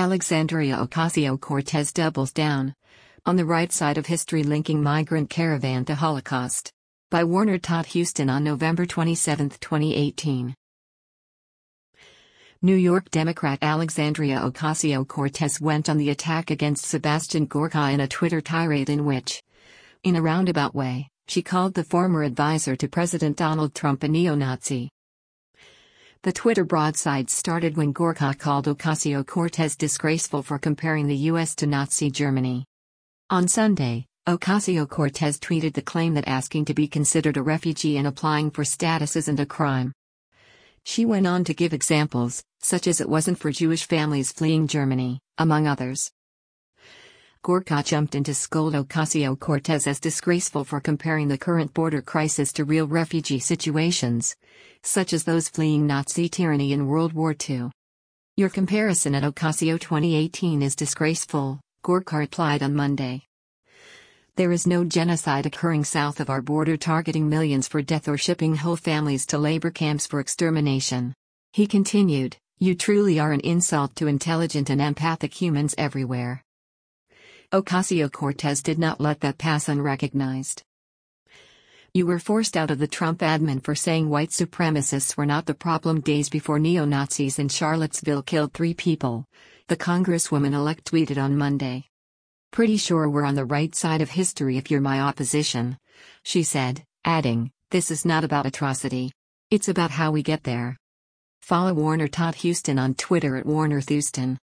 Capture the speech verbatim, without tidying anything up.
Alexandria Ocasio-Cortez doubles down on the right side of history, linking migrant caravan to Holocaust. By Warner Todd Huston on November twenty-seventh, twenty eighteen. New York Democrat Alexandria Ocasio-Cortez went on the attack against Sebastian Gorka in a Twitter tirade in which, in a roundabout way, she called the former advisor to President Donald Trump a neo-Nazi. The Twitter broadside started when Gorka called Ocasio-Cortez disgraceful for comparing the U S to Nazi Germany. On Sunday, Ocasio-Cortez tweeted the claim that asking to be considered a refugee and applying for status isn't a crime. She went on to give examples, such as it wasn't for Jewish families fleeing Germany, among others. Gorka jumped in to scold Ocasio-Cortez as disgraceful for comparing the current border crisis to real refugee situations, such as those fleeing Nazi tyranny in World War Two. Your comparison at Ocasio twenty eighteen is disgraceful, Gorka replied on Monday. There is no genocide occurring south of our border targeting millions for death or shipping whole families to labor camps for extermination. He continued, you truly are an insult to intelligent and empathic humans everywhere. Ocasio-Cortez did not let that pass unrecognized. You were forced out of the Trump admin for saying white supremacists were not the problem days before neo-Nazis in Charlottesville killed three people, the Congresswoman-elect tweeted on Monday. Pretty sure we're on the right side of history if you're my opposition, she said, adding, this is not about atrocity. It's about how we get there. Follow Warner Todd Huston on Twitter at Warner Thuston.